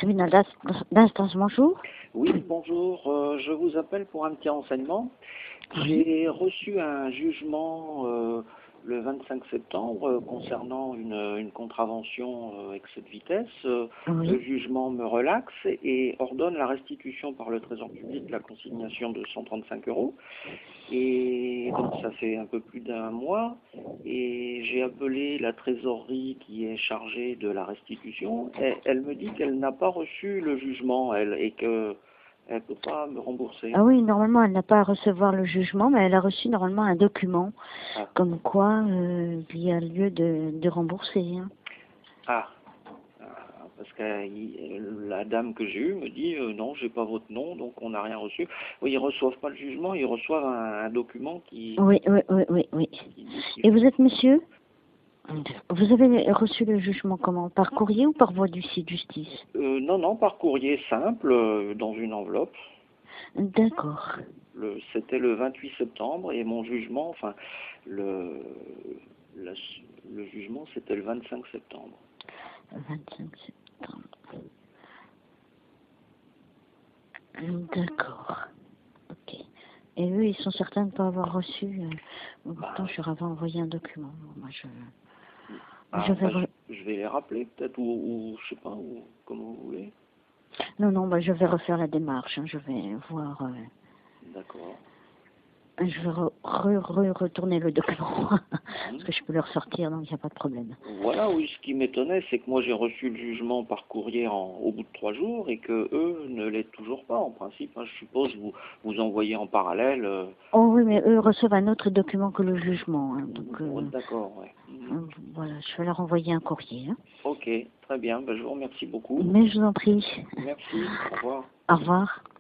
tribunal d'instance, bonjour. Oui, bonjour. Je vous appelle pour un petit renseignement. J'ai reçu un jugement le 25 septembre concernant une contravention excès de vitesse. Oui. Le jugement me relaxe et ordonne la restitution par le Trésor public de la consignation de 135 €. Et donc ça fait un peu plus d'un mois et j'ai appelé la trésorerie qui est chargée de la restitution et elle me dit qu'elle n'a pas reçu le jugement et que elle peut pas me rembourser. Ah oui, normalement, elle n'a pas à recevoir le jugement, mais elle a reçu normalement un document, Ah. comme quoi il y a lieu de rembourser. Hein. Ah. Parce que la dame que j'ai eue me dit non, j'ai pas votre nom, donc on n'a rien reçu. Oui, ils reçoivent pas le jugement, ils reçoivent un document qui. Oui. Et vous êtes monsieur? Vous avez reçu le jugement comment? Par courrier ou par voie d'huissier de justice? Non, par courrier simple, dans une enveloppe. D'accord. C'était le 28 septembre et mon jugement, enfin, le jugement c'était le 25 septembre. 25 septembre. D'accord. Ok. Et eux, ils sont certains de ne pas avoir reçu. Pourtant, je leur avais envoyé un document. Bon, moi, je vais les rappeler peut-être ou je sais pas, ou comme vous voulez. Non, je vais refaire la démarche. Hein, je vais voir. D'accord. Je vais retourner le document. Parce que je peux le ressortir, donc il n'y a pas de problème. Voilà, oui, ce qui m'étonnait, c'est que moi j'ai reçu le jugement par courrier au bout de 3 jours et que eux ne l'aident toujours pas en principe. Hein, je suppose vous envoyez en parallèle. Oh oui, mais eux reçoivent un autre document que le jugement. Hein, donc, d'accord, ouais. Voilà, je vais leur envoyer un courrier. Hein. Ok, très bien, ben, je vous remercie beaucoup. Mais je vous en prie. Merci, au revoir. Au revoir.